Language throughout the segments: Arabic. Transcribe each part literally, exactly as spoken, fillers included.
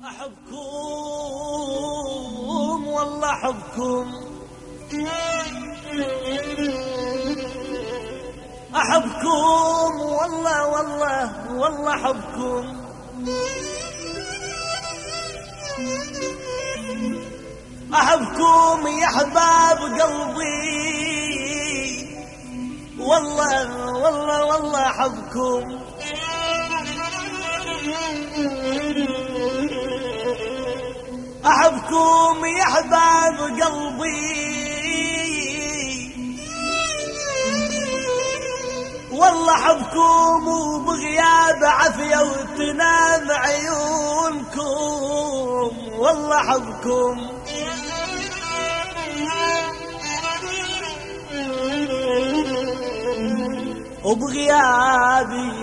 أحبكم والله أحبكم أحبكم والله والله والله أحبكم أحبكم يا أحباب قلبي والله والله والله أحبكم أحبكم يا أحباب قلبي والله أحبكم وبغياب عافية وتنام عيونكم والله أحبكم وبغيابي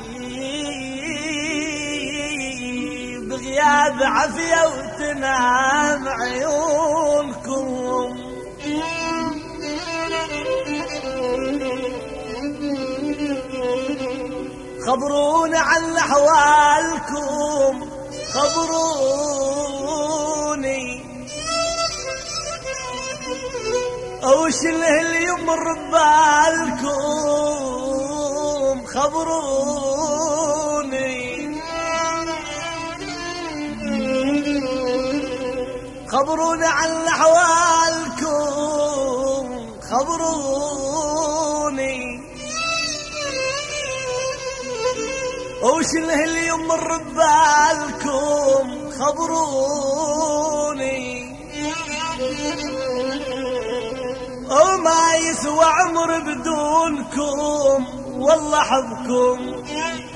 بغياب عافية وتنام عيونكم خبروني عن أحوالكم خبروني وش اللي يمر ببالكم خبروني خبروني عن أحوالكم خبروني وش اللي يمر ببالكم خبروني وما يسوى عمر بدونكم والله أحبكم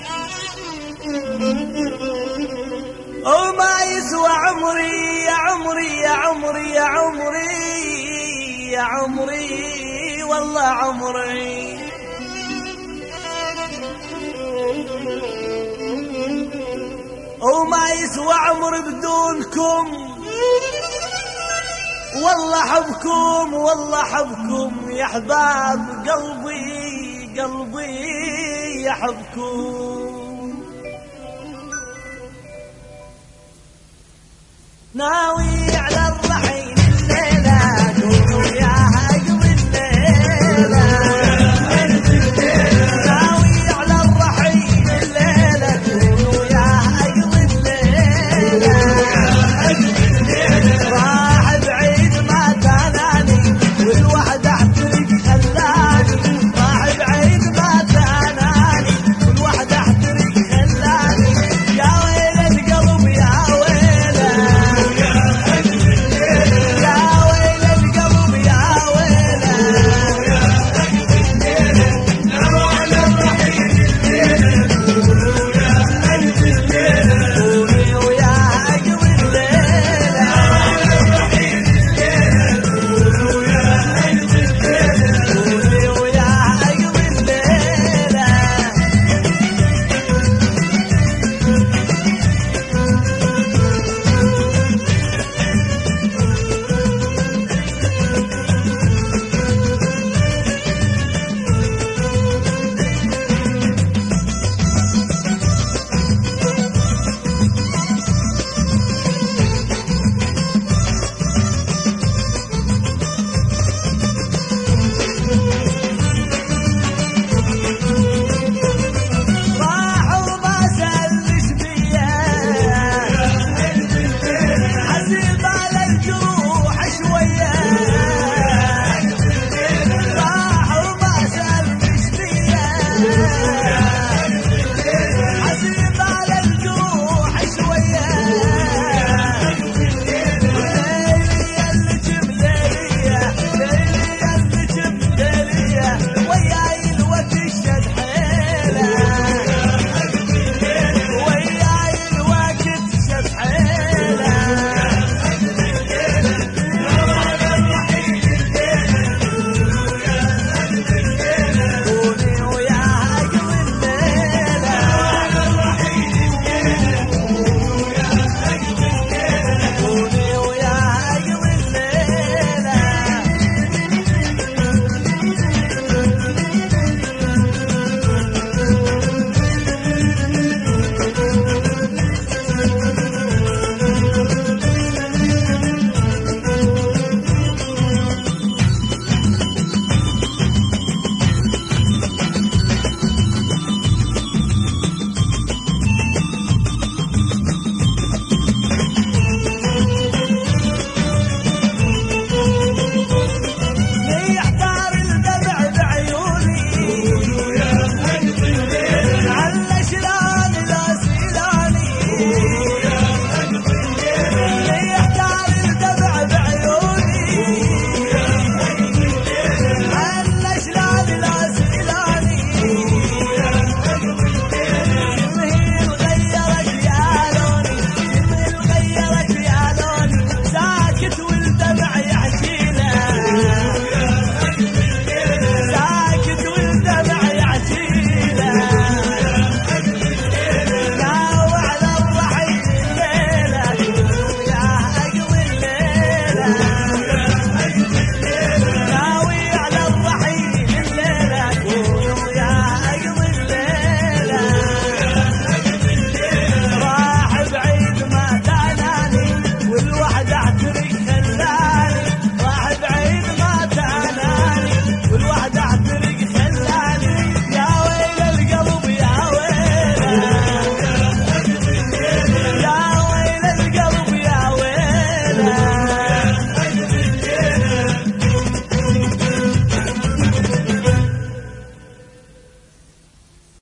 وما يسوى عمري يا عمري يا عمري يا عمري يا عمري والله عمري وما يسوى عمر بدونكم والله أحبكم والله أحبكم يا أحباب قلبي قلبي يحبكم ناوي على الرحيل الليلة قولوا يا عقب الليلة